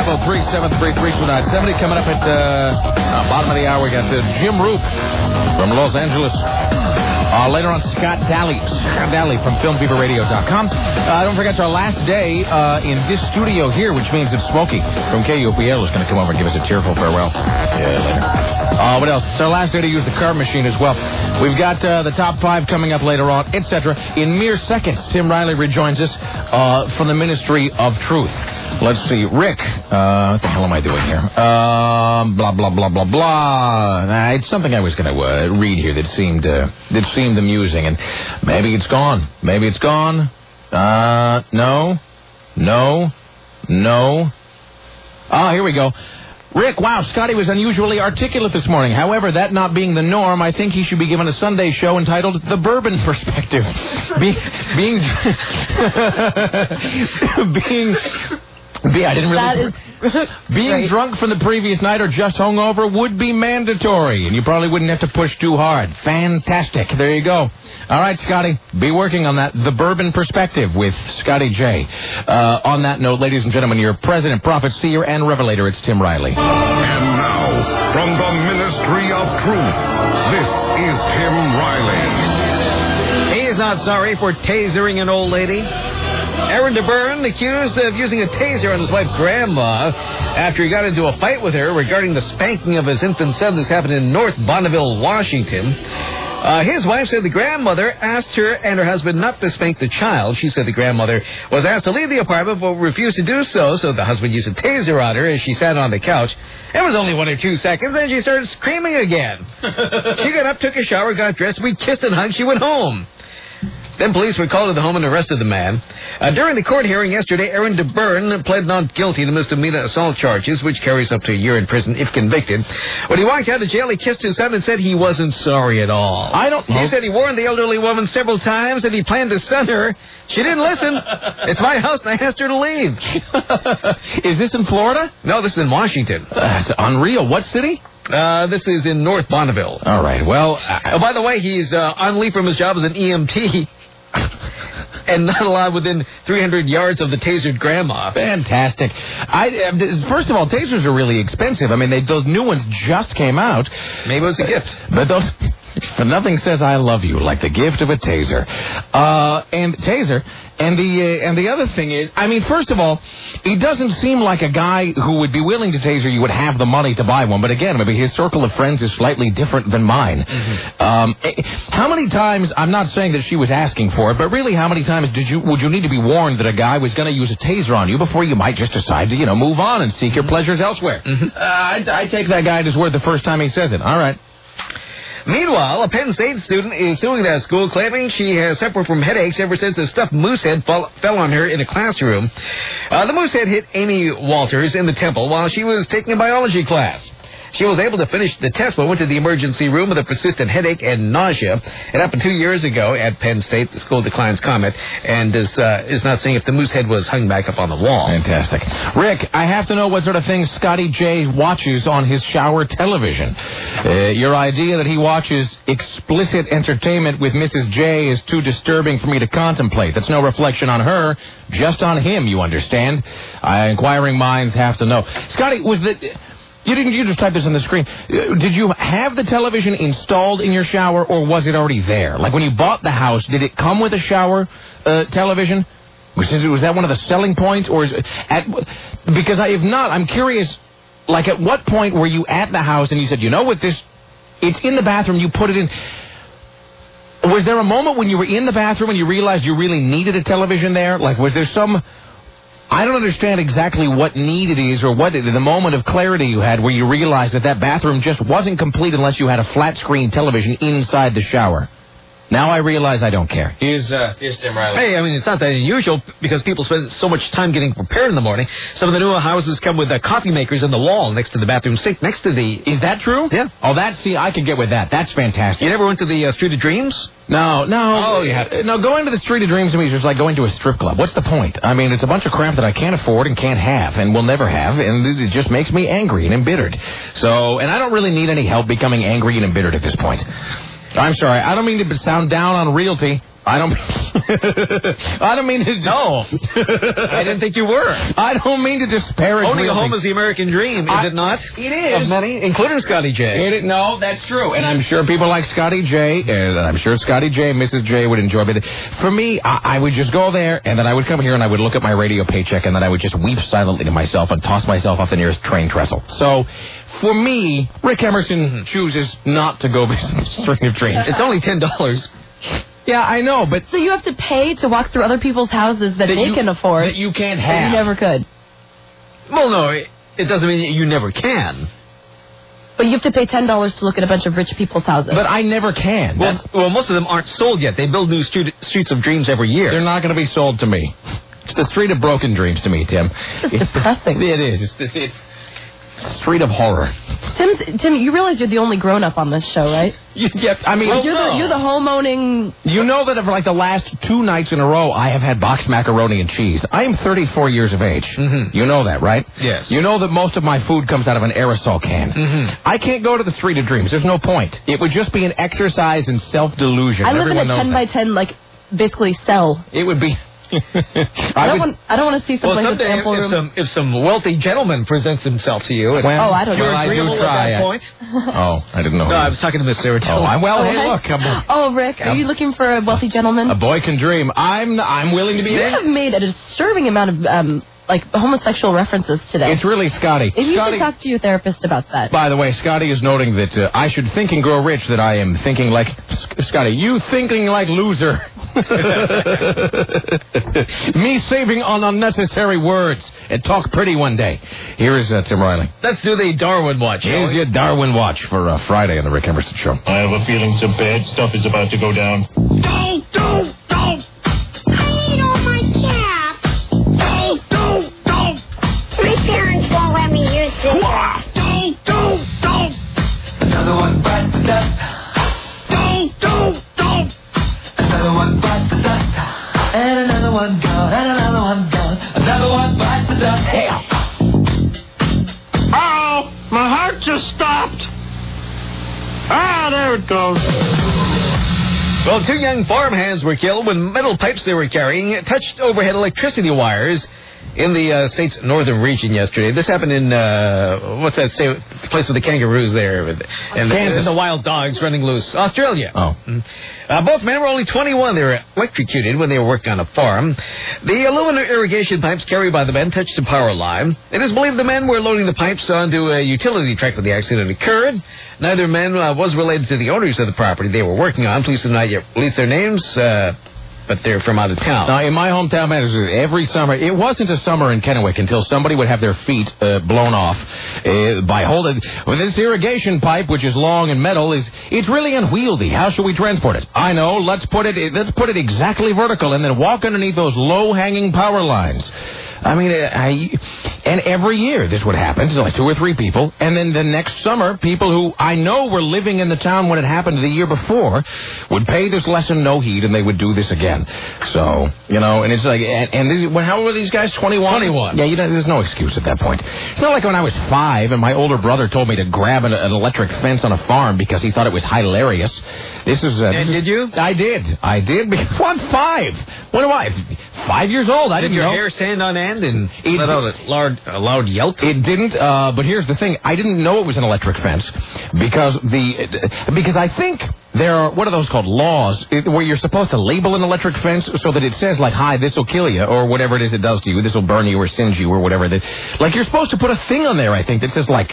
503-733-2970. Coming up at bottom of the hour, we got Jim Roop from Los Angeles. Later on, Scott Daly from FilmFeverRadio.com. Don't forget, it's our last day in this studio here, which means that Smokey from KUPL is going to come over and give us a tearful farewell. Yeah, later. What else? It's our last day to use the card machine as well. We've got the top 5 coming up later on, etc. In mere seconds, Tim Riley rejoins us from the Ministry of Truth. Let's see. Rick, what the hell am I doing here? Blah, blah, blah, blah, blah. It's something I was going to read here that seemed amusing, and maybe it's gone. Maybe it's gone. No. Here we go. Rick, wow, Scotty was unusually articulate this morning. However, that not being the norm, I think he should be given a Sunday show entitled The Bourbon Perspective. Being drunk from the previous night or just hungover would be mandatory, and you probably wouldn't have to push too hard. Fantastic. There you go. All right, Scotty, be working on that. The Bourbon Perspective with Scotty J. On that note, ladies and gentlemen, your president, prophet, seer, and revelator, it's Tim Riley. And now, from the Ministry of Truth, this is Tim Riley. He is not sorry for tasering an old lady. Aaron DeBurn accused of using a taser on his wife, Grandma, after he got into a fight with her regarding the spanking of his infant son. This happened in North Bonneville, Washington. His wife said the grandmother asked her and her husband not to spank the child. She said the grandmother was asked to leave the apartment but refused to do so, so the husband used a taser on her as she sat on the couch. It was only 1 or 2 seconds, then she started screaming again. She got up, took a shower, got dressed, we kissed and hugged, she went home. Then police were called to the home and arrested the man. During the court hearing yesterday, Aaron DeBurn pled not guilty to misdemeanor assault charges, which carries up to a year in prison if convicted. When he walked out of jail, he kissed his son and said he wasn't sorry at all. He said he warned the elderly woman several times that he planned to stun her. She didn't listen. It's my house, and I asked her to leave. Is this in Florida? No, this is in Washington. That's unreal. What city? This is in North Bonneville. All right, well... by the way, he's on leave from his job as an EMT. And not allowed within 300 yards of the tasered grandma. Fantastic. First of all, tasers are really expensive. I mean, those new ones just came out. Maybe it was a gift. But nothing says I love you like the gift of a taser. And the other thing is, I mean, first of all, he doesn't seem like a guy who would be willing to taser you would have the money to buy one. But again, maybe his circle of friends is slightly different than mine. Mm-hmm. How many times, I'm not saying that she was asking for it, but really how many times would you need to be warned that a guy was going to use a taser on you before you might just decide to, move on and seek your pleasures elsewhere? Mm-hmm. I take that guy at his word the first time he says it. All right. Meanwhile, a Penn State student is suing that school, claiming she has suffered from headaches ever since a stuffed moose head fell on her in a classroom. The moose head hit Amy Walters in the temple while she was taking a biology class. She was able to finish the test but went to the emergency room with a persistent headache and nausea. It happened 2 years ago at Penn State. The school declines comment and is not saying if the moose head was hung back up on the wall. Fantastic. Rick, I have to know what sort of things Scotty J watches on his shower television. Your idea that he watches explicit entertainment with Mrs. J is too disturbing for me to contemplate. That's no reflection on her, just on him, you understand? Inquiring minds have to know. Scotty, you just typed this on the screen. Did you have the television installed in your shower, or was it already there? Like when you bought the house, did it come with a shower television? Was that one of the selling points, or because if not, I'm curious. Like at what point were you at the house and you said, what this? It's in the bathroom. You put it in. Was there a moment when you were in the bathroom and you realized you really needed a television there? Like was there some? I don't understand exactly what need it is or what the moment of clarity you had where you realized that bathroom just wasn't complete unless you had a flat-screen television inside the shower. Now I realize I don't care. Here's Tim Riley. Hey, I mean, it's not that unusual because people spend so much time getting prepared in the morning. Some of the newer houses come with coffee makers in the wall next to the bathroom sink, next to the... Is that true? Yeah. Oh, I could get with that. That's fantastic. You never went to the Street of Dreams? No. Oh, you have to. No, going to the Street of Dreams to me is just like going to a strip club. What's the point? I mean, it's a bunch of crap that I can't afford and can't have and will never have, and it just makes me angry and embittered. And I don't really need any help becoming angry and embittered at this point. I'm sorry, I don't mean to sound down on realty, I don't mean to... No. I didn't think you were. I don't mean to disparage... Owning a home is the American dream, is it not? It is. Of many, including Scotty J. No, that's true. And I'm sure people like Scotty J, and I'm sure Scotty J, Mrs. J would enjoy it. For me, I would just go there, and then I would come here, and I would look at my radio paycheck, and then I would just weep silently to myself and toss myself off the nearest train trestle. So... For me, Rick Emerson chooses not to go visit the string of dreams. It's only $10. Yeah, I know, but... So you have to pay to walk through other people's houses that they can afford. That you can't have. You never could. Well, no, it doesn't mean that you never can. But you have to pay $10 to look at a bunch of rich people's houses. But I never can. Well, most of them aren't sold yet. They build new streets of dreams every year. They're not going to be sold to me. It's the street of broken dreams to me, Tim. It's depressing. It is. It's street of horror. Tim, you realize you're the only grown-up on this show, right? Yeah, I mean... You're the home-owning... You know that for like the last 2 nights in a row, I have had boxed macaroni and cheese. I am 34 years of age. Mm-hmm. You know that, right? Yes. You know that most of my food comes out of an aerosol can. Mm-hmm. I can't go to the Street of Dreams. There's no point. It would just be an exercise in self-delusion. I live in a 10 by 10, basically cell. It would be... I don't want to see some place with ample room. If some wealthy gentleman presents himself to you, I don't know. You're agreeable at that point. Oh, I didn't know. No, I was talking to Miss Sarah. Look. Rick, are you looking for a wealthy gentleman? A boy can dream. I'm willing to be. You have made a disturbing amount of homosexual references today. It's really Scotty. If you should talk to your therapist about that. By the way, Scotty is noting that I should think and grow rich, that I am thinking like... Scotty, you thinking like loser. Me saving on unnecessary words and talk pretty one day. Here is Tim Riley. Let's do the Darwin Watch. Here's your Darwin Watch for Friday on the Rick Emerson Show. I have a feeling some bad stuff is about to go down. Don't! I need all my caps. Don't! My parents won't let me use this. Don't! Another one bites the dust. Don't! Another one bites the dust. And another one gone. And another one gone. Another one bites the dust. Hell! Oh, my heart just stopped. There it goes. Well, 2 young farmhands were killed when metal pipes they were carrying touched overhead electricity wires in the state's northern region yesterday. This happened in, what's that place with the kangaroos there? And the wild dogs running loose. Australia. Oh. Both men were only 21. They were electrocuted when they were working on a farm. The aluminum irrigation pipes carried by the men touched a power line. It is believed the men were loading the pipes onto a utility truck when the accident occurred. Neither man was related to the owners of the property they were working on. Police have not yet released their names, but they're from out of town. Now, in my hometown, every summer, it wasn't a summer in Kennewick until somebody would have their feet blown off by holding... Well, this irrigation pipe, which is long and metal, it's really unwieldy. How should we transport it? I know, let's put it exactly vertical and then walk underneath those low-hanging power lines. I mean, and every year this would happen to like 2 or 3 people, and then the next summer, people who I know were living in the town when it happened the year before would pay this lesson no heed, and they would do this again. So, and it's like, how old were these guys? 21? 21. Yeah, there's no excuse at that point. It's not like when I was 5 and my older brother told me to grab an electric fence on a farm because he thought it was hilarious. Did you? I did. Because I'm 5. What am I? 5 years old. I didn't know. Did your hair stand on end and let out a loud yelp? It didn't, but here's the thing. I didn't know it was an electric fence because I think there are, what are those called, laws, where you're supposed to label an electric fence so that it says, like, hi, this will kill you, or whatever it is it does to you. This will burn you or singe you or whatever. Like, you're supposed to put a thing on there, I think, that says, like,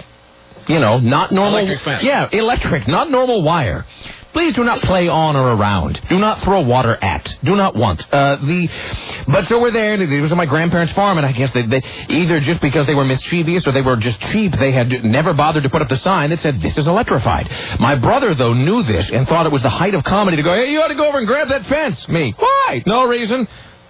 not normal. Electric fence. Yeah, electric, not normal wire. Please do not play on or around. Do not throw water at. Do not want. But so we're there. It was on my grandparents' farm, and I guess they either just because they were mischievous or they were just cheap, they had never bothered to put up the sign that said, this is electrified. My brother, though, knew this and thought it was the height of comedy to go, hey, you ought to go over and grab that fence. Me. Why? No reason.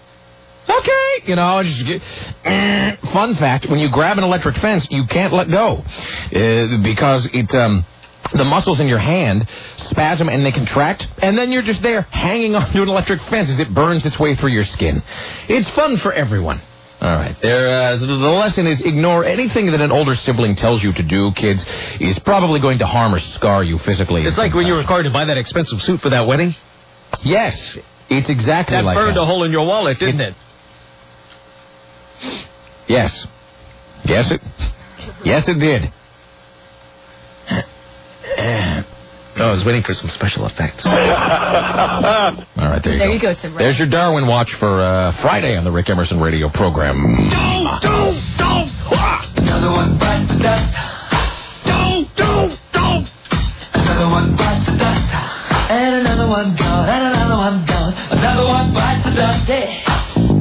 Okay, fun fact, when you grab an electric fence, you can't let go. Because the muscles in your hand spasm and they contract, and then you're just there hanging onto an electric fence as it burns its way through your skin. It's fun for everyone. All right. The lesson is ignore anything that an older sibling tells you to do, kids, is probably going to harm or scar you physically. It's like when you were required to buy that expensive suit for that wedding. Yes. It's exactly That like burned that. a hole in your wallet, didn't it? Yes. Yes, it did. I was waiting for some special effects. All right, there you go. There you go, Tim. There's your Darwin Watch for Friday on the Rick Emerson radio program. Don't. Another one bites the dust. Don't. Another one bites the dust. And another one gone. And another one gone. Another one bites the dust. Yeah.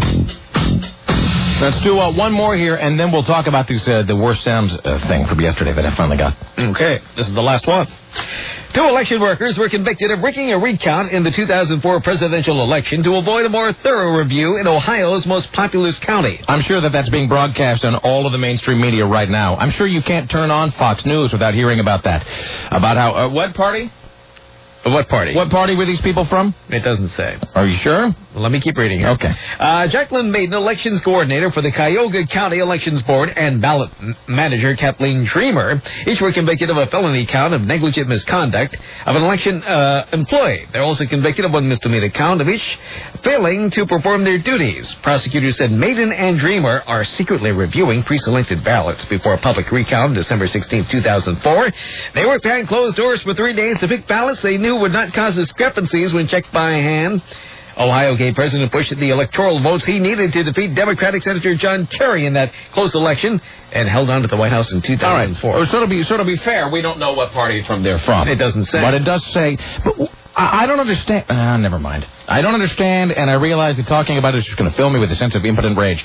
Let's do one more here, and then we'll talk about this the worst sound thing from yesterday that I finally got. Okay, this is the last one. 2 election workers were convicted of rigging a recount in the 2004 presidential election to avoid a more thorough review in Ohio's most populous county. I'm sure that that's being broadcast on all of the mainstream media right now. I'm sure you can't turn on Fox News without hearing about that. About how... what party? What party? What party were these people from? It doesn't say. Are you sure? Let me keep reading here. Okay. Jacqueline Maiden, elections coordinator for the Cuyahoga County Elections Board, and ballot manager Kathleen Dreamer, each were convicted of a felony count of negligent misconduct of an election employee. They're also convicted of one misdemeanor count of each failing to perform their duties. Prosecutors said Maiden and Dreamer are secretly reviewing pre-selected ballots before a public recount December 16, 2004. They worked behind closed doors for 3 days to pick ballots they knew would not cause discrepancies when checked by hand. Ohio gave President Bush the electoral votes he needed to defeat Democratic Senator John Kerry in that close election and held on to the White House in 2004. All right. So to be fair, we don't know what party they're from. It doesn't say. But it does say... But I don't understand... never mind. I don't understand, and I realize that talking about it is just going to fill me with a sense of impotent rage.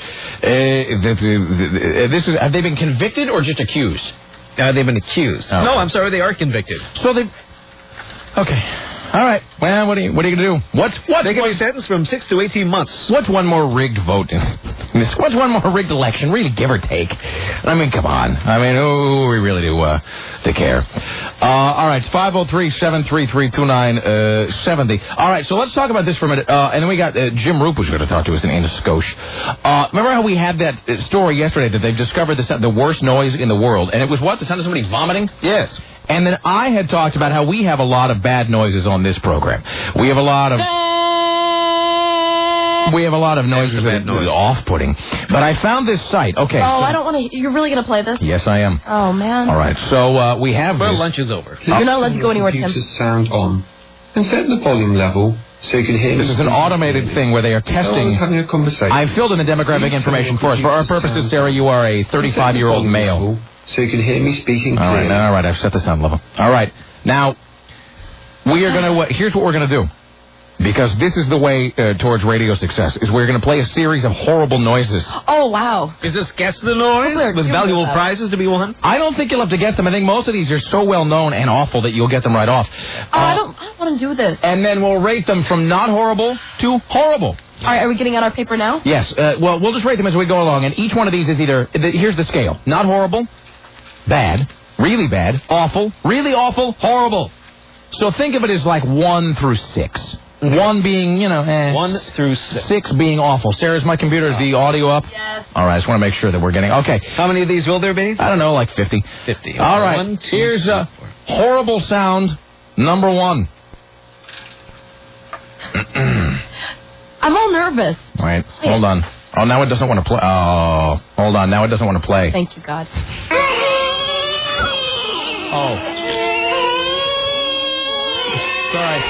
Have they been convicted or just accused? They've been accused. Oh, no, okay. I'm sorry, they are convicted. So they... Okay. All right. Well, what are you going to do? They can be sentenced from 6 to 18 months. What's one more rigged vote? What's one more rigged election? Really, give or take. I mean, come on. I mean, we really do care. All right. It's 503-733-2970. All right. So let's talk about this for a minute. And then we got Jim Roop who's going to talk to us in Scotia. Remember how we had that story yesterday that they've discovered the worst noise in the world? And it was what? The sound of somebody vomiting? Yes. And then I had talked about how we have a lot of bad noises on this program. We have a lot of noises that are off-putting. But I found this site. Okay. I don't want to... You're really going to play this? Yes, I am. Oh, man. All right. So we have Well, this. lunch is over. You're not allowed to go anywhere, Tim. Computer's sound on. And set the volume level so you can hear me. This is an automated thing where they are testing. Having a conversation. I filled in the demographic information for us. For our purposes, Sarah, you are a 35-year-old male. So you can hear me speaking clearly. All right, I've set the sound level. All right. Now, we are going to... here's what we're going to do. Because this is the way towards radio success, is we're going to play a series of horrible noises. Oh, wow. Is this Guess the Noise with valuable prizes to be won? I don't think you'll have to guess them. I think most of these are so well known and awful that you'll get them right off. I don't want to do this. And then we'll rate them from not horrible to horrible. All right, are we getting on our paper now? Yes. Well, we'll just rate them as we go along. And each one of these is either... Here's the scale. Not horrible, bad, really bad, awful, really awful, horrible. So think of it as like 1 through 6. 1 being, 1 through 6. 6 being awful. Sarah's my computer. Is the audio up? Yes. All right, I just want to make sure that we're getting... Okay. How many of these will there be? I don't know, like 50. 50. All right. 1, 2, Here's 3, 4. horrible sound number 1. I'm all nervous. All right, hold on. Oh, now it doesn't want to play. Oh, hold on. Now it doesn't want to play. Thank you, God. Oh. Sorry.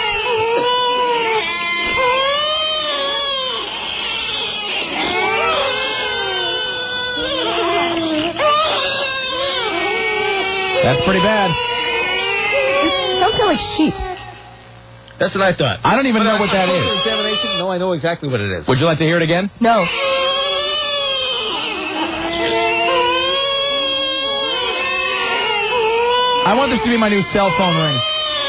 That's pretty bad. It sounds kind of like sheep. That's what I thought. I don't even know what that is. Examination? No, I know exactly what it is. Would you like to hear it again? No. I want this to be my new cell phone ring.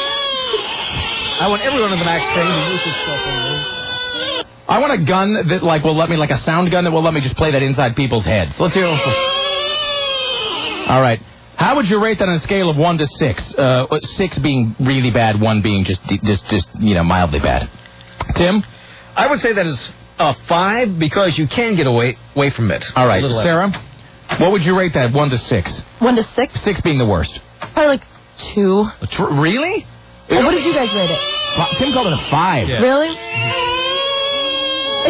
I want everyone in the Max train to use this cell phone ring. I want a gun that will let me, like a sound gun that will let me just play that inside people's heads. Let's hear it. All right. How would you rate that on a scale of 1 to 6? 6 being really bad, 1 being just mildly bad. Tim? I would say that is a 5 because you can get away from it. All right. Sarah? What would you rate that, 1 to 6? 1 to 6? 6 being the worst. Probably like 2. Really? Well, what did you guys rate it? Tim called it a 5. Yeah. Really?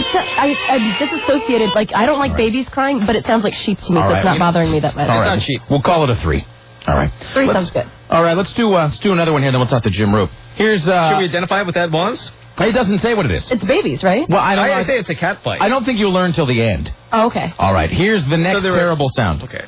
I disassociated. Like, I don't like babies crying, but it sounds like sheep to me, so it's not bothering me that much. All right. It's not sheep. We'll call it a 3. All right. 3 sounds good. All right, let's do another one here, then we'll talk to Jim Roop. Here's... Should we identify what that was? It doesn't say what it is. It's babies, right? Well, I say it's a cat fight. I don't think you'll learn till the end. Oh, okay. All right, here's the next terrible sound. Okay.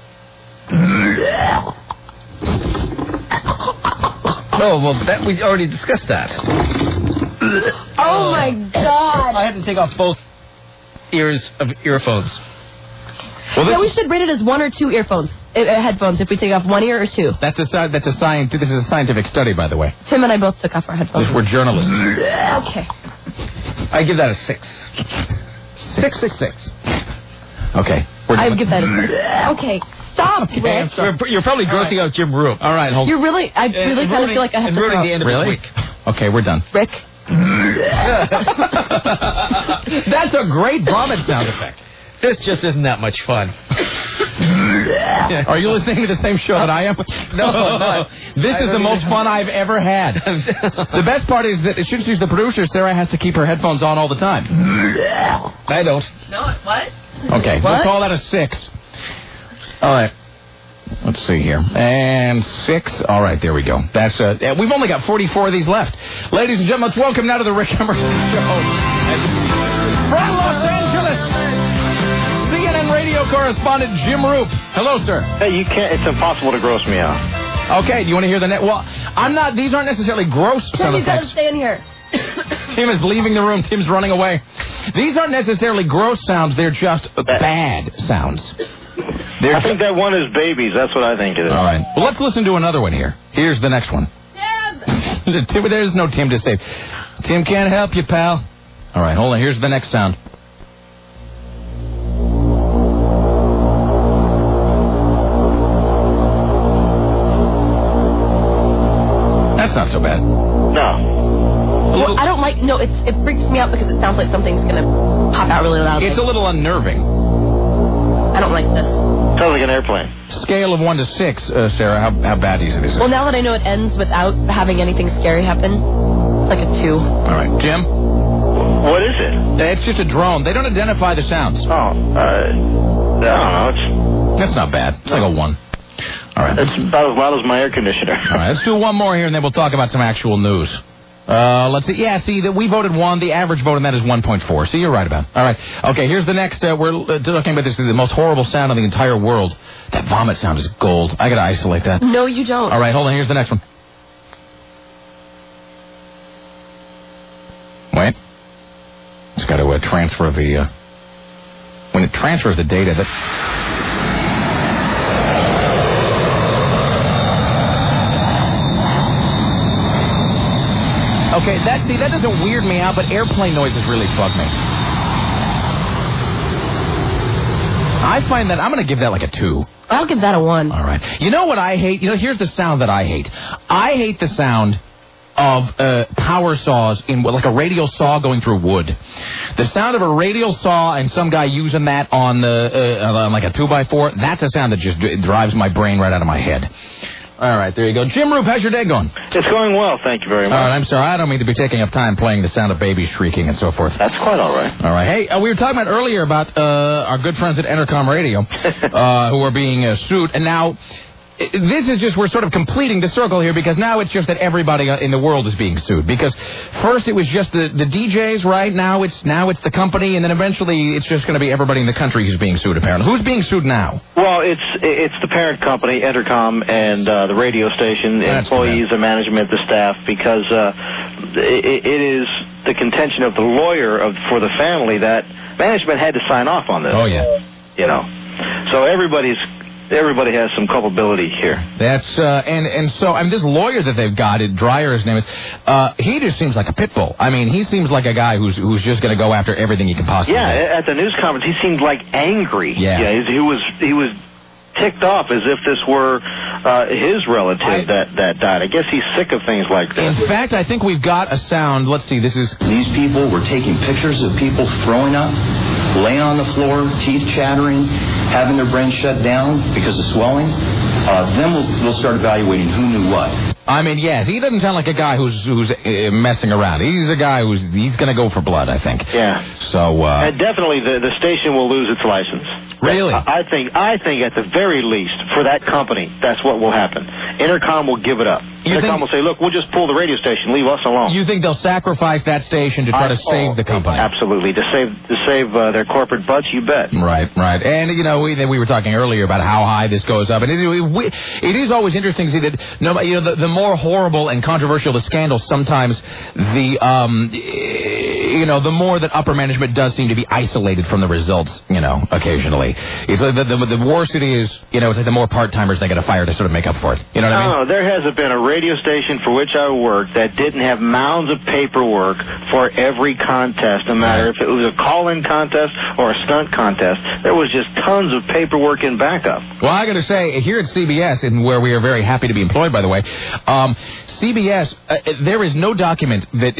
Oh, well, we already discussed that. Oh, my God. I had to take off both ears of earphones. Well, we should rate it as 1 or 2 headphones, if we take off 1 ear or 2. This is a scientific study, by the way. Tim and I both took off our headphones. We're journalists. Okay. I give that a 6. 6. Okay. I give that a 6. Okay. Stop, Okay, Rick. I'm sorry. You're probably grossing out Jim Roop. All right, hold on. I really kind of feel like I have to ruining the end of his week. Okay, we're done. Rick. That's a great vomit sound effect. This just isn't that much fun. Are you listening to the same show that I am? No, I'm not. This is the most fun I've ever had. The best part is that since she's the producer, Sarah has to keep her headphones on all the time. I don't. No, what? Okay, we'll call that a 6. All right. Let's see here. And 6. All right, there we go. That's we've only got 44 of these left. Ladies and gentlemen, let's welcome now to the Rick Emerson Show. From Los Angeles, CNN radio correspondent Jim Roop. Hello, sir. Hey, you can't. It's impossible to gross me out. Okay, do you want to hear the net? Well, I'm not. These aren't necessarily gross sound You gotta effects. stay in here. Tim is leaving the room. Tim's running away. These aren't necessarily gross sounds. They're just bad sounds. I think that one is babies. That's what I think it is. All right. Well, let's listen to another one here. Here's the next one. Tim! There's no Tim to save. Tim can't help you, pal. All right, hold on. Here's the next sound. That's not so bad. No. I don't like... No, it freaks me out because it sounds like something's going to pop out really loudly. It's a little unnerving. I don't like this. Sounds like an airplane. Scale of 1 to 6, Sarah, how bad do you think this is? Well, now that I know it ends without having anything scary happen, it's like a 2. All right. Jim? What is it? It's just a drone. They don't identify the sounds. Oh, I don't know. That's not bad. It's like a 1. All right. It's about as loud as my air conditioner. All right, let's do one more here, and then we'll talk about some actual news. Let's see. Yeah, see, that we voted 1. The average vote on that is 1.4. So you're right about it. All right. Okay, here's the next. We're talking about this. The most horrible sound in the entire world. That vomit sound is gold. I got to isolate that. No, you don't. All right, hold on. Here's the next one. Wait. It's got to transfer the... when it transfers the data, that... Okay, that doesn't weird me out, but airplane noises really bug me. I find that I'm going to give that like a 2. I'll give that a 1. All right. You know what I hate? Here's the sound that I hate. I hate the sound of power saws in like a radial saw going through wood. The sound of a radial saw and some guy using that on like a 2x4. That's a sound that just drives my brain right out of my head. All right, there you go. Jim Roop, how's your day going? It's going well, thank you very much. All right, I'm sorry. I don't mean to be taking up time playing the sound of babies shrieking and so forth. That's quite all right. All right. Hey, we were talking about earlier about our good friends at Entercom Radio who are being sued. And now, this is just, we're sort of completing the circle here because now it's just that everybody in the world is being sued. Because first it was just the DJs, right? Now it's the company, and then eventually it's just going to be everybody in the country who's being sued, apparently. Who's being sued now? Well, it's the parent company, Entercom, and the radio station, employees, the management, the staff, because it is the contention of the lawyer for the family that management had to sign off on this. Oh, yeah. So everybody has some culpability here. That's and so this lawyer that they've got, Dreyer, his name is. He just seems like a pit bull. I mean, he seems like a guy who's just going to go after everything he can possibly. Yeah, at the news conference, he seemed like angry. Yeah, he was ticked off as if this were his relative that died. I guess he's sick of things like this. In fact, I think we've got a sound. Let's see. These people were taking pictures of people throwing up, laying on the floor, teeth chattering, having their brain shut down because of swelling. Then we'll start evaluating who knew what. I mean, yes, he doesn't sound like a guy who's messing around. He's a guy he's going to go for blood, I think. Yeah. So and definitely the station will lose its license. Really? I think at the very least for that company, that's what will happen. Intercom will give it up. Intercom will say, "Look, we'll just pull the radio station. Leave us alone." You think they'll sacrifice that station to try to save the company? Absolutely, to save their corporate butts. You bet. Right. And we were talking earlier about how high this goes up, and it is always interesting to see that the more horrible and controversial the scandal, sometimes the more that upper management does seem to be isolated from the results. Occasionally, it's like the worse it is. It's like the more part-timers they got to fire to sort of make up for it. You know what I mean? No, there hasn't been a radio station for which I worked that didn't have mounds of paperwork for every contest, no matter if it was a call-in contest or a stunt contest. There was just tons of paperwork in backup. Well, I got to say, here at CBS, and where we are very happy to be employed, by the way, CBS, there is no document that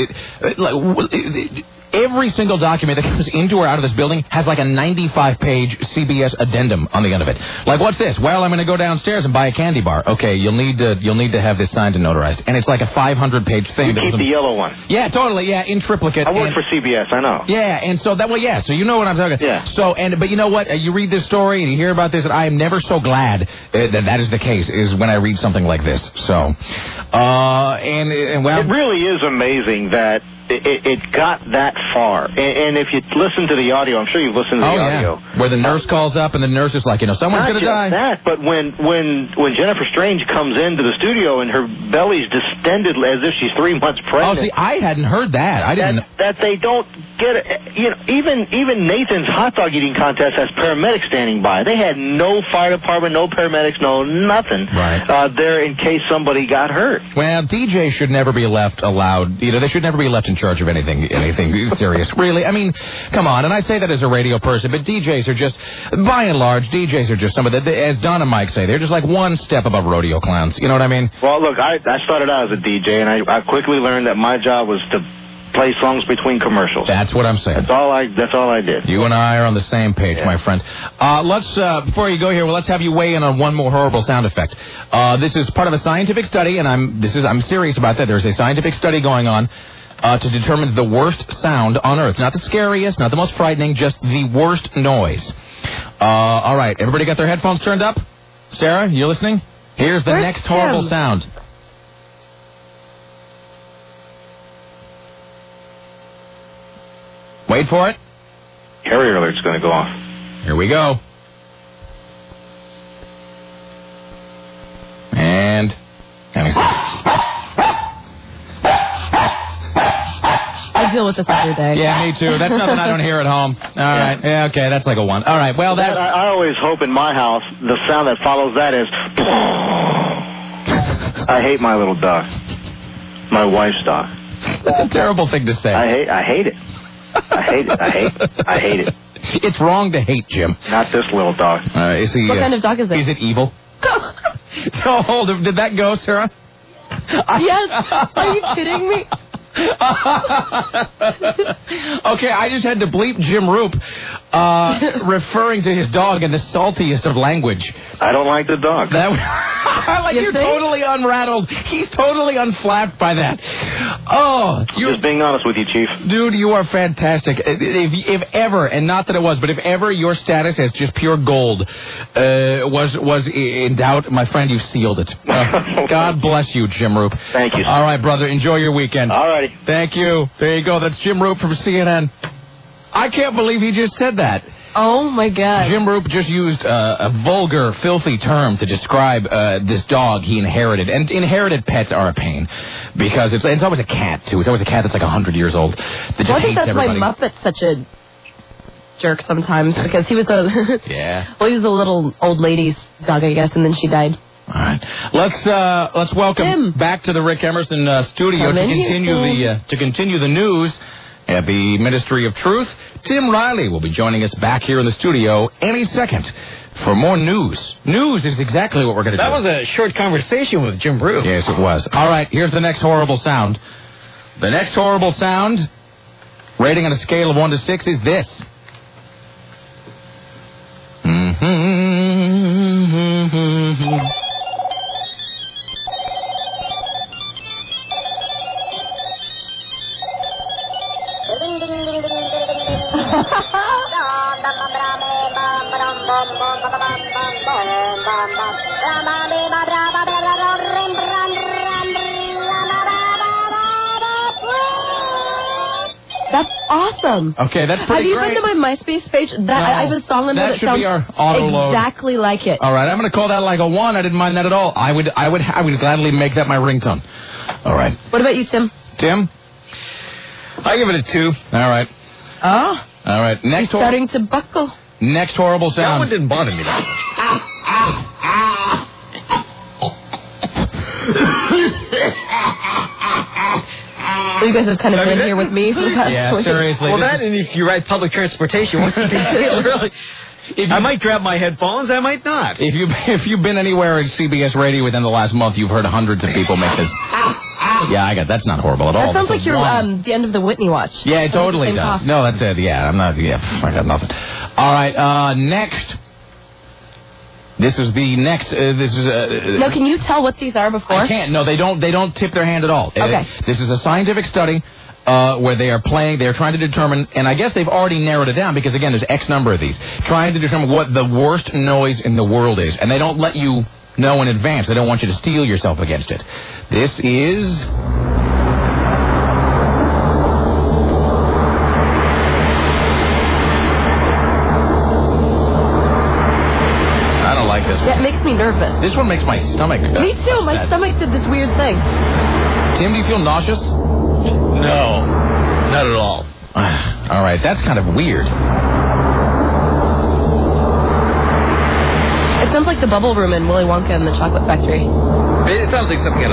every single document that comes into or out of this building has like a 95-page CBS addendum on the end of it. Like, what's this? Well, I'm going to go downstairs and buy a candy bar. Okay, you'll need to have this signed and notarized. And it's like a 500-page thing. You keep the yellow one. Yeah, totally. Yeah, in triplicate. I work for CBS. I know. Yeah, and so so you know what I'm talking about. Yeah. So but you know what? You read this story and you hear about this, and I am never so glad that is the case. Is when I read something like this. So, and well, it really is amazing that it got that far. And if you listen to the audio, I'm sure you've listened to the audio. Yeah. Where the nurse calls up and the nurse is like, someone's going to die. Not just that, but when Jennifer Strange comes into the studio and her belly's distended as if she's 3 months pregnant. Oh, see, I hadn't heard that. I didn't. That they don't get it. Even Nathan's hot dog eating contest has paramedics standing by. They had no fire department, no paramedics, no nothing. Right. There in case somebody got hurt. Well, DJs should never be left allowed. They should never be left in charge of anything serious. Really, I mean, come on. And I say that as a radio person, but DJs are just, by and large, DJs are just some of as Don and Mike say, they're just like one step above rodeo clowns. You know what I mean? Well, look, I started out as a DJ, and I quickly learned that my job was to play songs between commercials. That's what I'm saying. That's all I did. You and I are on the same page, my friend. Let's before you go here, let's have you weigh in on one more horrible sound effect. This is part of a scientific study, and I'm serious about that. There's a scientific study going on to determine the worst sound on Earth. Not the scariest, not the most frightening, just the worst noise. All right, everybody got their headphones turned up? Sarah, you listening? Here's the next horrible sound. Wait for it. Carrier alert's going to go off. Here we go. And let me see. I deal with this every day. Yeah, me too. That's nothing I don't hear at home. All right. Yeah, okay, that's like a 1. All right, well, that's... I always hope in my house the sound that follows that is... I hate my little dog. My wife's dog. That's a terrible thing to say. I hate it. I hate it. It's wrong to hate, Jim. Not this little dog. Is he, what kind of dog is it? Is it evil? Oh, hold on. Did that go, Sarah? Yes. Are you kidding me? Okay, I just had to bleep Jim Roop referring to his dog in the saltiest of language. I don't like the dog. You're totally unrattled. He's totally unflapped by that. Oh, just being honest with you, Chief. Dude, you are fantastic. If ever, and not that it was, but if ever your status as just pure gold was in doubt, my friend, you sealed it. God bless you, Jim Roop. Thank you, sir. All right, brother. Enjoy your weekend. All righty. Thank you. There you go. That's Jim Roop from CNN. I can't believe he just said that. Oh, my God. Jim Roop just used a vulgar, filthy term to describe this dog he inherited. And inherited pets are a pain because it's always a cat, too. It's always a cat that's like 100 years old that just I think hates that's everybody. why Muppet's such a jerk sometimes because he was yeah. Well, he was a little old lady's dog, I guess, and then she died. All right, let's welcome Tim. back to the Rick Emerson studio to continue the news at the Ministry of Truth. Tim Riley will be joining us back here in the studio any second for more news. News is exactly what we're going to do. That was a short conversation with Jim Brew. Yes, it was. All right, here's the next horrible sound. The next horrible sound, rating on a scale of 1 to 6, is this. That's awesome. Okay, that's pretty Have you great. been to my MySpace page? I have a song on there that should sounds be our auto load. exactly like it. All right, I'm going to call that like a 1. I didn't mind that at all. I would gladly make that my ringtone. All right. What about you, Tim? Tim? I give it a 2. All right. Oh. All right. Next starting to buckle. Next horrible sound. That one didn't bother me that You guys have kind of been here with me for the past 20 seriously. Well, that and if you ride public transportation, what's the big deal, really? I might grab my headphones, I might not. If you've been anywhere at CBS Radio within the last month, you've heard hundreds of people make this. Yeah, I got that's not horrible at all. That sounds like you're the end of the Whitney Watch. Yeah, it totally does. Costume. No, that's it. Yeah, I'm not. Yeah, I got nothing. All right, next. This is the next. No, can you tell what these are before? I can't. No, they don't tip their hand at all. Okay. This is a scientific study. Where they are playing, they're trying to determine, and I guess they've already narrowed it down because, again, there's X number of these, trying to determine what the worst noise in the world is. And they don't let you know in advance. They don't want you to steel yourself against it. This is... I don't like this one. Yeah, it makes me nervous. This one makes my stomach Me too. upset. My stomach did this weird thing. Tim, do you feel nauseous? No, not at all. All right, that's kind of weird. It sounds like the bubble room in Willy Wonka and the Chocolate Factory. It sounds like something out of...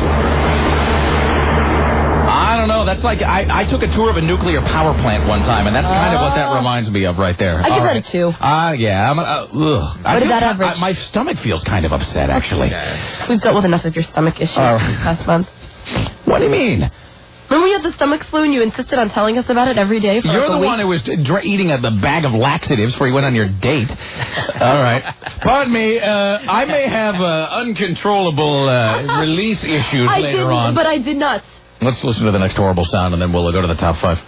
I don't know. That's like I took a tour of a nuclear power plant one time, and that's kind of what that reminds me of right there. I give that a 2. Yeah. What is that average? My stomach feels kind of upset, actually. We've dealt with enough of your stomach issues last month. What do you mean? Remember you had the stomach flu and you insisted on telling us about it every day for You're like a the week? one who was eating a bag of laxatives before you went on your date. All right. Pardon me. I may have uncontrollable release issues later on. But I did not. Let's listen to the next horrible sound, and then we'll go to the top 5.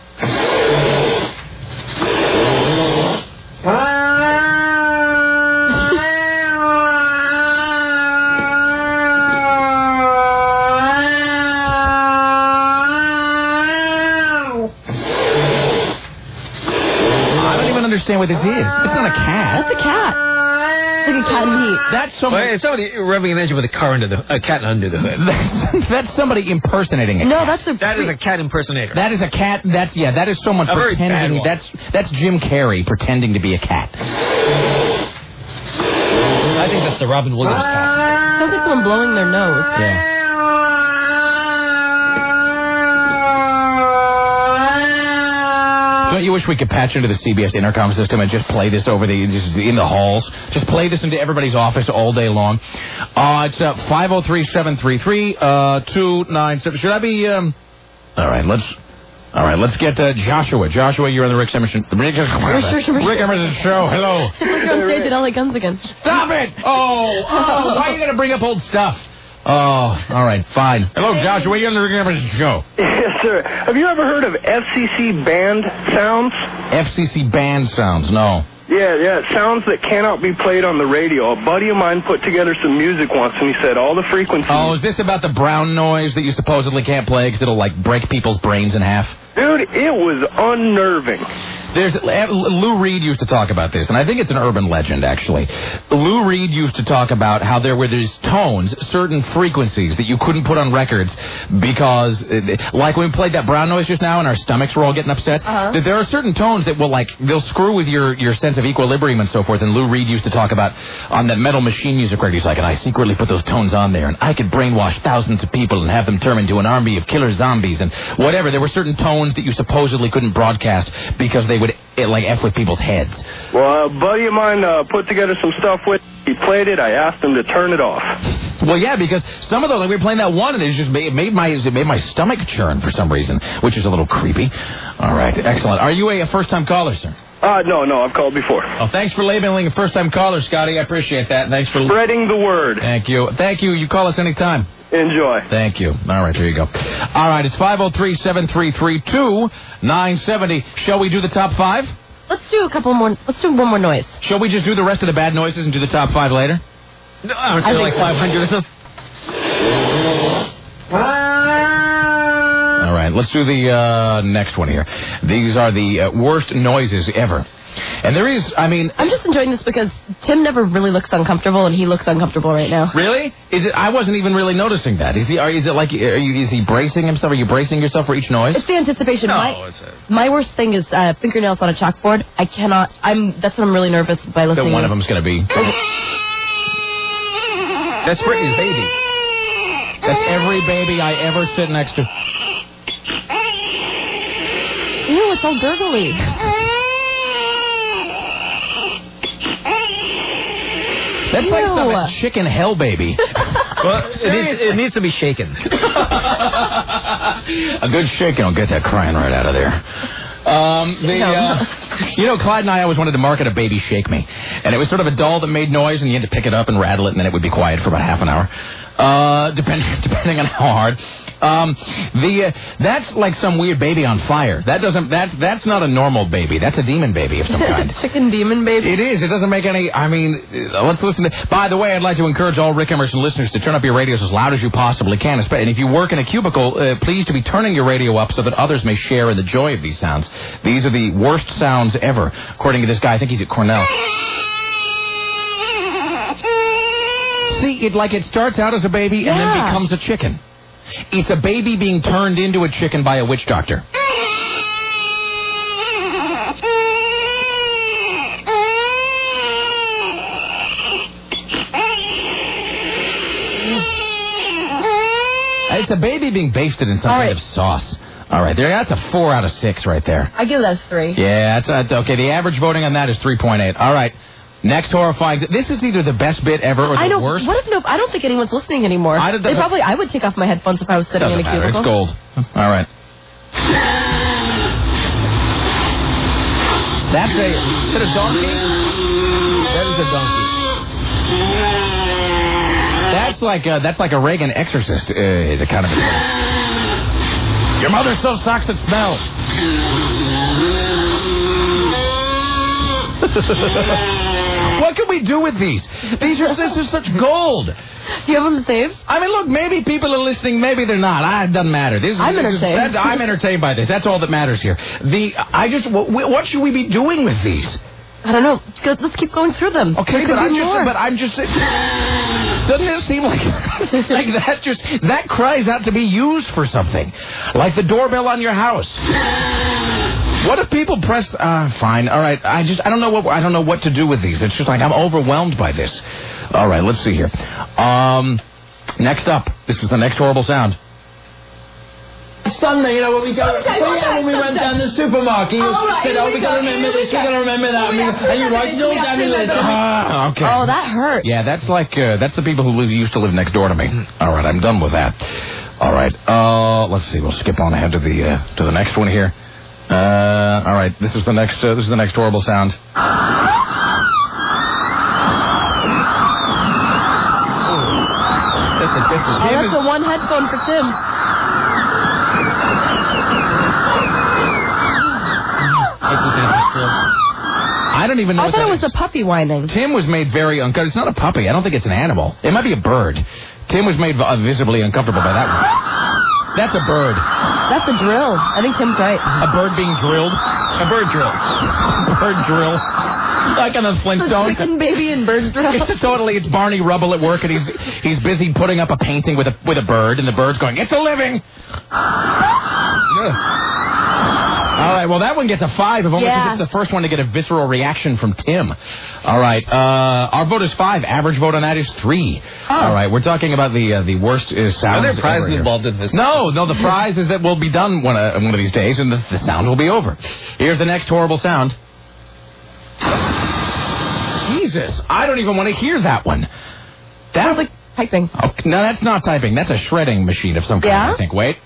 Understand what this is. It's not a cat. That's a cat. It's like a cat in heat. That's somebody. It's somebody revving an engine with a car under a cat under the hood. That's somebody impersonating a cat. No, that's that is a cat impersonator. That is a cat. That is someone pretending. That's Jim Carrey pretending to be a cat. I think that's the Robin Williams cat. Sounds like someone blowing their nose. Yeah. Don't you wish we could patch into the CBS intercom system and just play this over just in the halls? Just play this into everybody's office all day long. It's 503-733-297. Should I be? All right, let's get Joshua. Joshua, you're on the Rick Emerson. Rick Emerson show. Hello. It's like you're on stage at LA Guns again. Stop it! Oh, why are you going to bring up old stuff? Oh, all right, fine. Hello, Joshua. You're on the Rick Emerson show. Yes, sir. Have you ever heard of FCC band sounds? FCC band sounds, no. Yeah, sounds that cannot be played on the radio. A buddy of mine put together some music once, and he said all the frequencies... Oh, is this about the brown noise that you supposedly can't play because it'll, like, break people's brains in half? Dude, it was unnerving. Lou Reed used to talk about this, and I think it's an urban legend, actually. Lou Reed used to talk about how there were these tones, certain frequencies that you couldn't put on records because, like when we played that brown noise just now and our stomachs were all getting upset, that there are certain tones that will, like, they'll screw with your sense of equilibrium and so forth, and Lou Reed used to talk about on that Metal Machine music record, he's like, and I secretly put those tones on there, and I could brainwash thousands of people and have them turn into an army of killer zombies and whatever. There were certain tones that you supposedly couldn't broadcast because they would like F with people's heads. Well, a buddy of mine put together some stuff with. He played it. I asked him to turn it off. Well, yeah, because some of those, like we were playing that one, and it made my stomach churn for some reason, which is a little creepy. All right, excellent. Are you a first-time caller, sir? No, I've called before. Oh, thanks for labeling a first-time caller, Scotty. I appreciate that. Thanks for spreading the word. Thank you. You call us anytime. Enjoy. Thank you. All right, here you go. All right, it's 503-733-2970. Shall we do the top 5? Let's do a couple more. Let's do one more noise. Shall we just do the rest of the bad noises and do the top 5 later? No, aren't there like 500 of them? All right, let's do the next one here. These are the worst noises ever. And there is, I mean... I'm just enjoying this because Tim never really looks uncomfortable, and he looks uncomfortable right now. Really? Is it? I wasn't even really noticing that. Is he bracing himself? Are you bracing yourself for each noise? It's the anticipation. No, my worst thing is fingernails on a chalkboard. I cannot... That's what I'm really nervous by listening. That one of them's going to be... That's Brittany's baby. That's every baby I ever sit next to. Ew, it's all gurgly. That's like some chicken hell baby. Well, it needs to be shaken. A good shaking will get that crying right out of there. Clyde and I always wanted to market a baby shake me. And it was sort of a doll that made noise, and you had to pick it up and rattle it, and then it would be quiet for about half an hour. Depending on how hard. That's like some weird baby on fire. That's not a normal baby. That's a demon baby of some kind. Chicken demon baby. It is. It doesn't make any. I mean, let's listen to. By the way, I'd like to encourage all Rick Emerson listeners to turn up your radios as loud as you possibly can. And if you work in a cubicle, please to be turning your radio up so that others may share in the joy of these sounds. These are the worst sounds ever, according to this guy. I think he's at Cornell. See, it starts out as a baby and then becomes a chicken. It's a baby being turned into a chicken by a witch doctor. It's a baby being basted in some kind of sauce. All right, that's a 4 out of 6 right there. I give that a 3. Yeah, that's okay. The average voting on that is 3.8. All right. Next horrifying. This is either the best bit ever or the worst. What if I don't think anyone's listening anymore. I would take off my headphones if I was sitting in a cubicle. It's gold. All right. Is that a donkey? That is a donkey. That's like a Reagan exorcist. The kind of. Your mother still sucks that smell. What can we do with these? This is such gold. Do you have them saved? I mean, look, maybe people are listening, maybe they're not. It doesn't matter. I'm entertained. I'm entertained by this. That's all that matters here. What should we be doing with these? I don't know. Let's keep going through them. Okay, but I'm just saying. Doesn't it seem like that cries out to be used for something, like the doorbell on your house? What if people press? Fine, all right. I don't know what to do with these. It's just like I'm overwhelmed by this. All right, let's see here. Next up, this is the next horrible sound. Sunday, when we went down the supermarket, we gotta remember this, we gotta remember that. And you write it all down your list. Okay. Oh, that hurt. Yeah, that's the people who used to live next door to me. All right, I'm done with that. All right, let's see. We'll skip on ahead to the next one here. All right, this is the next horrible sound. That's the one headphone for Tim. I don't even know. I thought it was a puppy whining. Tim was made very uncomfortable. It's not a puppy. I don't think it's an animal. It might be a bird. Tim was made visibly uncomfortable by that one. That's a bird. That's a drill. I think Tim's right. A bird being drilled. A bird drill. Bird drill. Like on the Flintstones. Chicken baby and bird drill. It's Barney Rubble at work, and he's busy putting up a painting with a bird, and the bird's going, "It's a living." All right, well, that one gets a 5, if only because it's the first one to get a visceral reaction from Tim. All right, our vote is 5. Average vote on that is 3. Oh. All right, we're talking about the worst sounds. Are there prizes involved in this? No, the prize is that we'll be done one of these days, and the sound will be over. Here's the next horrible sound. Jesus, I don't even want to hear that one. Sounds like typing. Oh, no, that's not typing. That's a shredding machine of some kind, I think. Wait.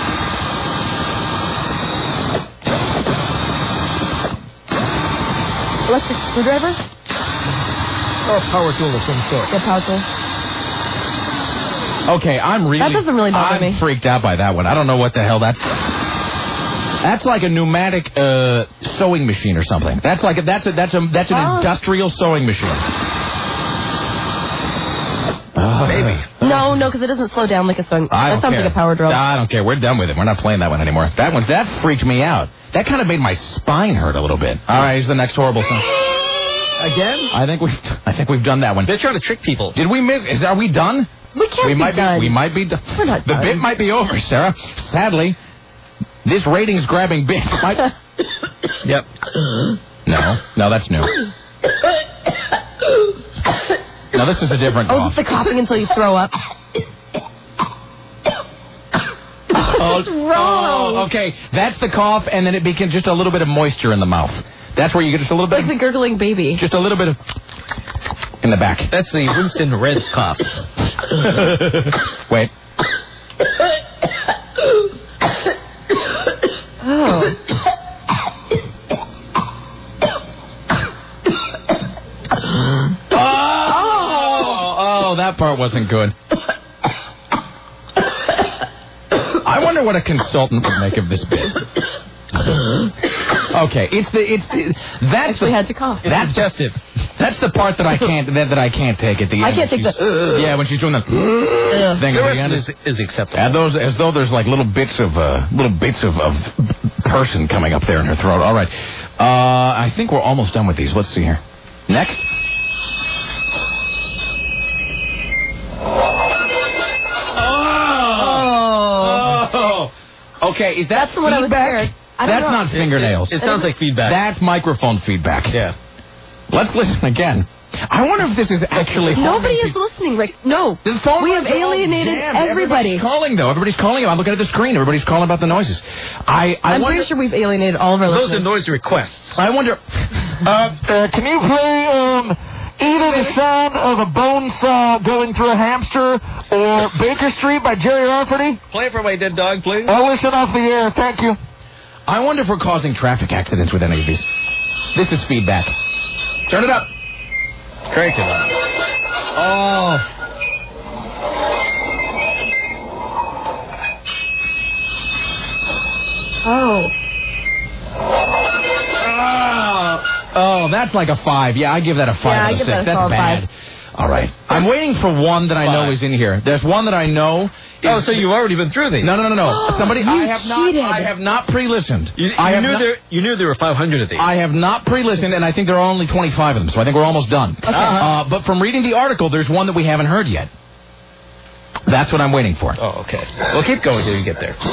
Electric screwdriver? Or a power tool of some sort. Yeah, power tool. Okay, That doesn't really bother me. I'm freaked out by that one. I don't know what the hell that's... That's like a pneumatic sewing machine or something. That's an industrial sewing machine. Maybe. No, because it doesn't slow down like a sewing. That sounds like a power drill. I don't care. We're done with it. We're not playing that one anymore. That freaked me out. That kind of made my spine hurt a little bit. All right, here's the next horrible song. Again? I think we've done that one. They're trying to trick people. Did we miss? Are we done? We can't be done. We might be done. We're not done. The bit might be over, Sarah. Sadly, this ratings-grabbing bit might... Yep. No, that's new. No, this is a different cough. Oh, it's the coughing until you throw up. What's wrong? Oh, okay, that's the cough, and then it becomes just a little bit of moisture in the mouth. That's where you get just a little bit... Like the gurgling baby. Just a little bit of... in the back. That's the Winston Red's cough. Wait. Oh. Oh, that part wasn't good. I wonder what a consultant would make of this bit. Okay, had to cough. That's digestive. That's the part that I can't take at the end. I can't take the. Yeah, when she's doing the thing at the end is acceptable. As though there's like little bits of person coming up there in her throat. All right, I think we're almost done with these. Let's see here. Next. Okay, is that the one feedback? That's not fingernails. It sounds like feedback. That's microphone feedback. Yeah. Let's listen again. I wonder if this is actually... Nobody is listening, Rick. No. The phone we have alienated everybody. Everybody's calling, though. Everybody's calling. I'm looking at the screen. Everybody's calling about the noises. I'm pretty sure we've alienated all of our listeners. Those are noise requests. I wonder... can you play... either the sound of a bone saw going through a hamster or Baker Street by Jerry Rafferty? Play it for my dead dog, please. I'll listen off the air. Thank you. I wonder if we're causing traffic accidents with any of these. This is feedback. Turn it up. Crank it up. Oh. Oh, that's like a 5. Yeah, I give that a 5 out of 6. That's bad. 5. All right. I'm waiting for one that I know is in here. There's one that I know. Oh, so you've already been through these? No. Somebody, I have not pre-listened. You knew there were 500 of these. I have not pre-listened, and I think there are only 25 of them, so I think we're almost done. Okay. But from reading the article, there's one that we haven't heard yet. That's what I'm waiting for. Oh, okay. Well, keep going till you get there.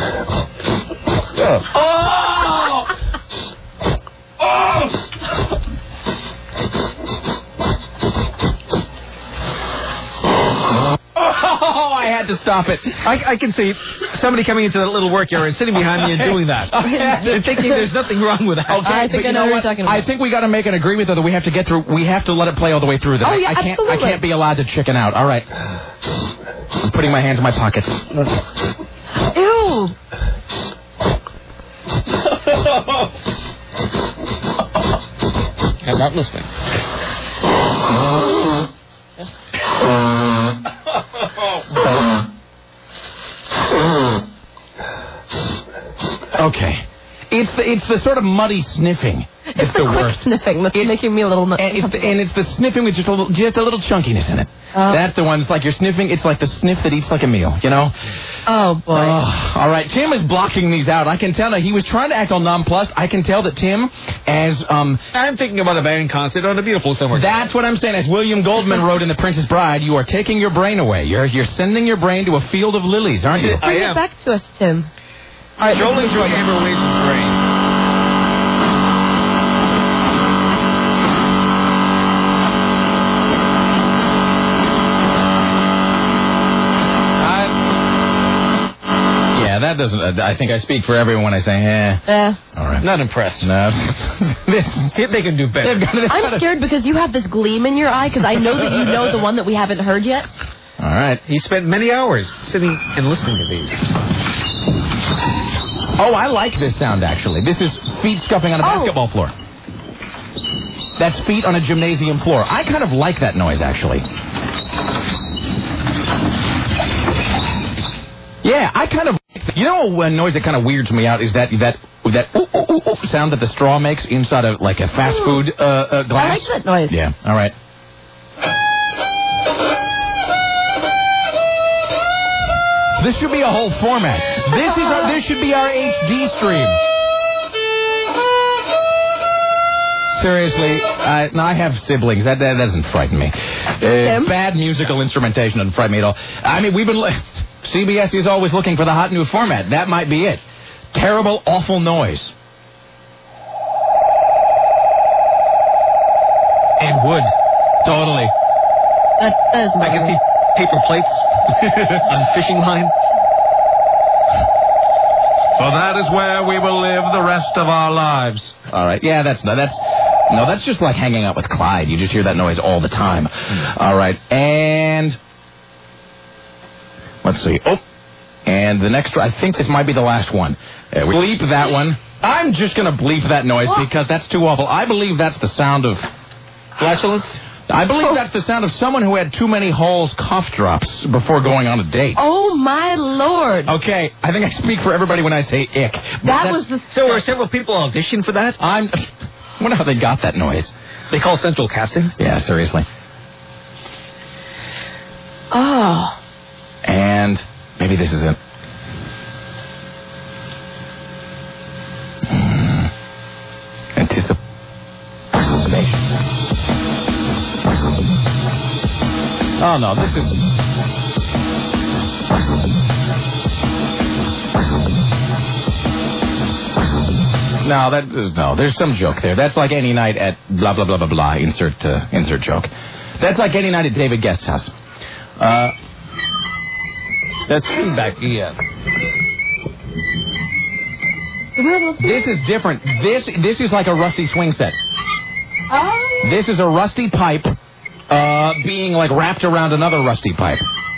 Oh, I had to stop it. I can see somebody coming into that little work area and sitting behind me and doing that. And thinking there's nothing wrong with that. Okay, I think I know what you're talking about. I think we got to make an agreement, though, that we have to get through. We have to let it play all the way through. Oh, yeah, absolutely. I can't be allowed to chicken out. All right. I'm putting my hands in my pockets. Ew. I'm not listening. Okay. It's the sort of muddy sniffing. It's the quick sniffing that's making me a little... And it's the sniffing with just a little chunkiness in it. That's the one. It's like you're sniffing. It's like the sniff that eats like a meal, you know? Oh, boy. All right. Tim is blocking these out. I can tell that he was trying to act all nonplussed. I can tell that Tim, as... I'm thinking about a band concert on a beautiful summer day. That's what I'm saying. As William Goldman wrote in The Princess Bride, you are taking your brain away. You're sending your brain to a field of lilies, aren't you? Bring it back to us, Tim. All right, strolling through a Amber Wade's brain. That doesn't... I think I speak for everyone when I say, All right. Not impressed. No. They can do better. I'm scared because you have this gleam in your eye because I know that you know the one that we haven't heard yet. All right. He spent many hours sitting and listening to these. Oh, I like this sound, actually. This is feet scuffing on a basketball floor. That's feet on a gymnasium floor. I kind of like that noise, actually. Yeah, I kind of like You know, a noise that kind of weirds me out is that sound that the straw makes inside of like a fast food glass. I like that noise. Yeah. All right. This should be a whole format. This should be our HD stream. Seriously, I have siblings. That doesn't frighten me. Bad musical instrumentation doesn't frighten me at all. I mean, CBS is always looking for the hot new format. That might be it. Terrible, awful noise. And wood. Totally. That is I can see paper plates on fishing lines. So that is where we will live the rest of our lives. All right. Yeah, that's just like hanging out with Clyde. You just hear that noise all the time. All right. And let's see. Oh, and the next, I think this might be the last one. We bleep that one. I'm just going to bleep that noise because that's too awful. I believe that's the sound of flatulence. I believe that's the sound of someone who had too many Hall's cough drops before going on a date. Oh, my Lord. Okay, I think I speak for everybody when I say ick. So were several people auditioned for that? I wonder how they got that noise. They call central casting? Yeah, seriously. Oh. And maybe this is it. Anticipation. Oh, no, this is... No, there's some joke there. That's like any night at blah, blah, blah, blah, blah. Insert joke. That's like any night at David Guest's house. That's feedback, yeah. This is different. This is like a rusty swing set. Oh. This is a rusty pipe being like wrapped around another rusty pipe.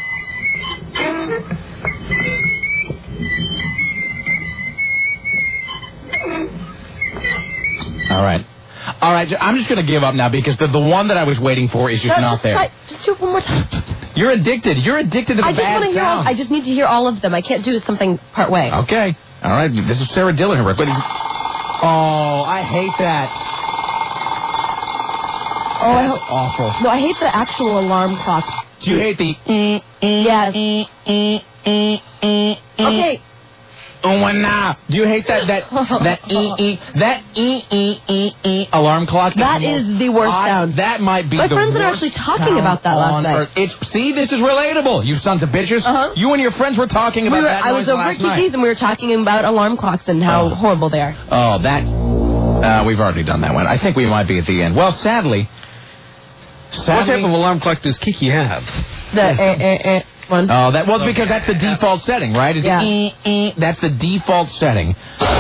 All right. I'm just going to give up now because the one that I was waiting for is just not there. Just do it one more time. You're addicted. You're addicted to the bad sound. I just need to hear all of them. I can't do something part way. Okay. All right. This is Sarah Dillon. Oh, I hate that. Oh, that's awful. No, I hate the actual alarm clock. Do you hate the... Yes. Okay. Oh, nah. Do you hate that alarm clock? That is the worst sound. That might be the worst. My friends are actually talking about that last night. See, this is relatable, you sons of bitches. Uh-huh. You and your friends were talking about that noise last night. I was over at Kiki's and we were talking about alarm clocks and how horrible they are. Oh, we've already done that one. I think we might be at the end. Well, sadly... What type of alarm clock does Kiki have? The one. Oh, because that's the default setting, right? Yeah. That's the default setting.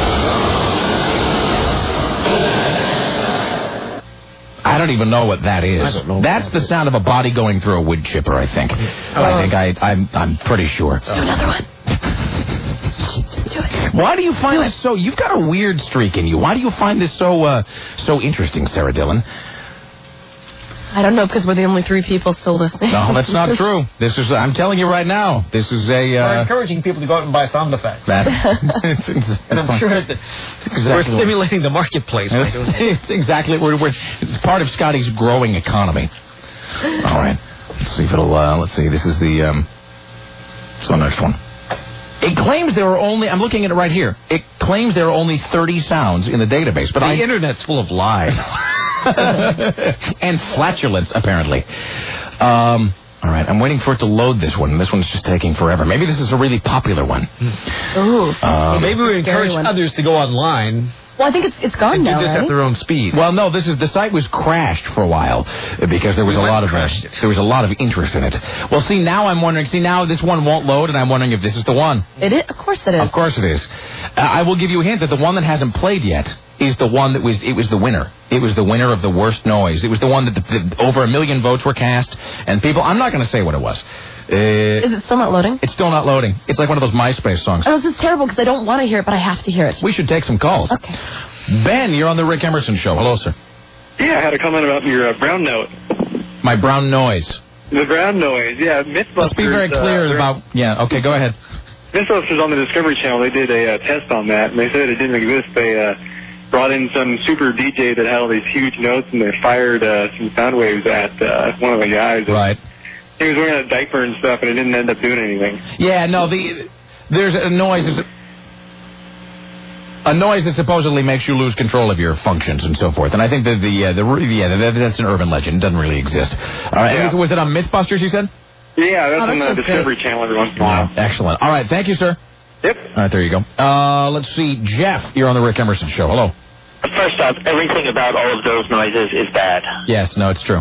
I don't even know what that is. I don't know. That's the sound of a body going through a wood chipper, I think. I'm pretty sure. Do another one. Do it. Why do you find this so... You've got a weird streak in you. Why do you find this so interesting, Sarah Dillon? I don't know, because we're the only 3 people still listening. No, that's not true. I'm telling you right now, this is a... We're encouraging people to go out and buy sound effects. And I'm sure that we're stimulating the marketplace. It's exactly... It's part of Scotty's growing economy. All right. Let's see if it'll... let's see. This is the... next one. It claims there are only... I'm looking at it right here. It claims there are only 30 sounds in the database, but the Internet's full of lies. And flatulence, apparently. All right, I'm waiting for it to load this one. This one's just taking forever. Maybe this is a really popular one. Ooh. Maybe we encourage others to go online. Well, I think it's gone now, do this at their own speed. Well, no, the site was crashed for a while because there was a lot of interest in it. Well, see, now I'm wondering. See, now this one won't load, and I'm wondering if this is the one. It is. Of course it is. Of course it is. I will give you a hint that the one that hasn't played yet is the one that was. It was the winner. It was the winner of the worst noise. It was the one that over 1 million votes were cast, and people. I'm not going to say what it was. Is it still not loading? It's still not loading. It's like one of those MySpace songs. Oh, this is terrible because I don't want to hear it, but I have to hear it. We should take some calls. Okay. Ben, you're on the Rick Emerson Show. Hello, sir. Yeah, I had a comment about your brown note. My brown noise. The brown noise, yeah. Mythbusters. Let's be very clear about... Yeah, okay, go ahead. Mythbusters on the Discovery Channel, they did a test on that, and they said it didn't exist. They brought in some super DJ that had all these huge notes, and they fired some sound waves at one of the guys. Right. He was wearing a diaper and stuff, and it didn't end up doing anything. Yeah, no, there's a noise. A noise that supposedly makes you lose control of your functions and so forth. And I think that that's an urban legend. It doesn't really exist. All right. Yeah. Was it on Mythbusters, you said? Yeah, that's on the Discovery Channel every once in a while. Excellent. All right. Thank you, sir. Yep. All right, there you go. Let's see. Jeff, you're on the Rick Emerson Show. Hello. First off, everything about all of those noises is bad. Yes, no, it's true.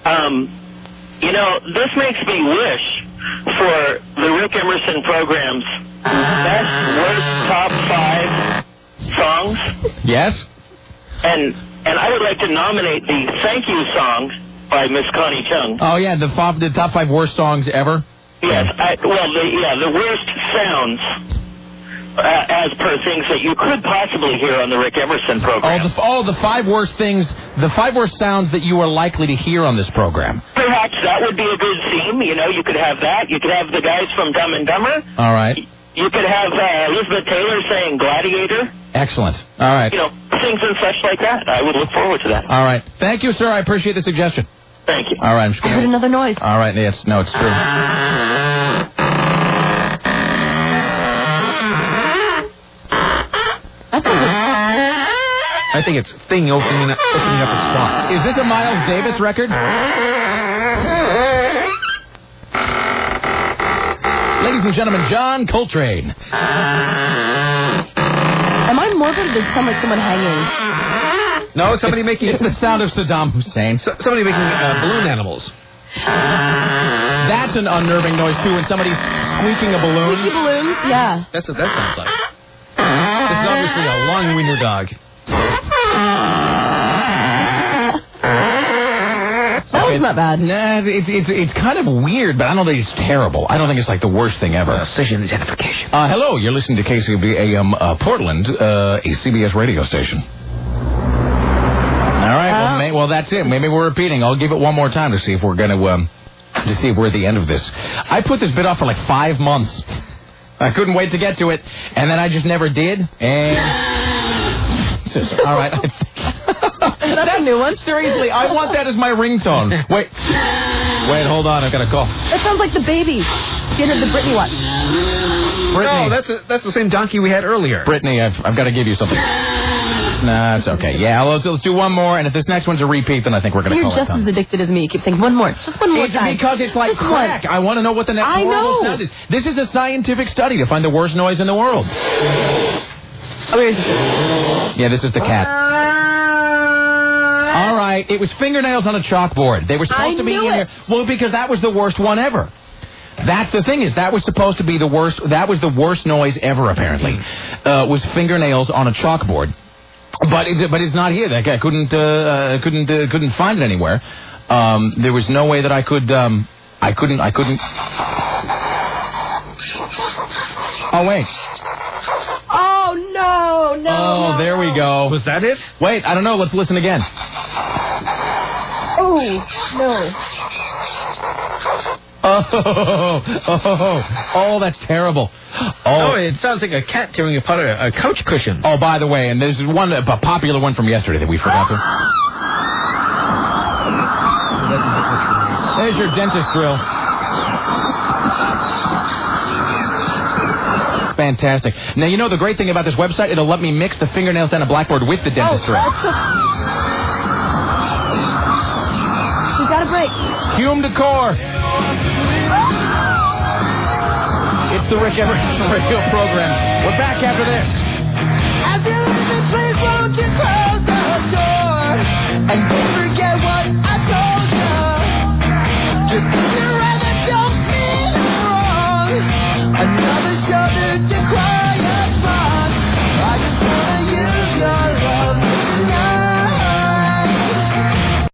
This makes me wish for the Rick Emerson program's best, worst, top 5 songs. Yes. And I would like to nominate the Thank You song by Miss Connie Chung. Oh, yeah, the top 5 worst songs ever? Yes. The worst sounds as per things that you could possibly hear on the Rick Emerson program. The 5 worst things, the 5 worst sounds that you are likely to hear on this program. Perhaps that would be a good theme. You could have that. You could have the guys from Dumb and Dumber. All right. You could have Elizabeth Taylor saying Gladiator. Excellent. All right. Things and such like that. I would look forward to that. All right. Thank you, sir. I appreciate the suggestion. Thank you. All right. I heard another noise. All right. It's true. I think it's Thing opening up its box. Is this a Miles Davis record? Ladies and gentlemen, John Coltrane. Am I morbid or does it sound like someone hanging? No, it's somebody making... It's the sound of Saddam Hussein. Somebody making balloon animals. That's an unnerving noise, too, when somebody's squeaking a balloon. Squeaky balloons? Yeah. That's what that sounds like. This is obviously a long wiener dog. That was not bad. Nah, it's kind of weird, but I don't think it's terrible. I don't think it's like the worst thing ever. Station identification. Hello, you're listening to KCB AM Portland, a CBS radio station. All right, well, that's it. Maybe we're repeating. I'll give it one more time to see if we're going to see if we're at the end of this. I put this bit off for like 5 months. I couldn't wait to get to it, and then I just never did. And all right. That's a new one. Seriously, I want that as my ringtone. Wait, hold on. I've got a call. That sounds like the baby. Get her the Britney watch. Brittany. No, that's the same donkey we had earlier. Brittany, I've got to give you something. Nah, it's okay. Yeah, let's do one more, and if this next one's a repeat, then I think we're going to call it. You're just as addicted as me. You keep saying one more. Just one more time. Because it's like crack. I want to know what the next horrible sound is. This is a scientific study to find the worst noise in the world. Yeah, this is the cat. All right, it was fingernails on a chalkboard. They were supposed to be in here. Well, because that was the worst one ever. That's the thing, is that was supposed to be the worst. That was the worst noise ever, apparently. Was fingernails on a chalkboard. But it's not here. Like I couldn't find it anywhere. There was no way that I could. I couldn't. Oh wait. Oh no! Oh, there we go. Was that it? Wait, I don't know. Let's listen again. Oh no. Oh, that's terrible. Oh, it sounds like a cat tearing apart a couch cushion. Oh, by the way, and there's a popular one from yesterday that we forgot to. There's your dentist drill. Fantastic. Now, you know the great thing about this website? It'll let me mix the fingernails down a blackboard with the dentist drill. We got a break. Hume Decor. It's the Rick Emerson radio program. We're back after this. As you leave this place, won't you close the door and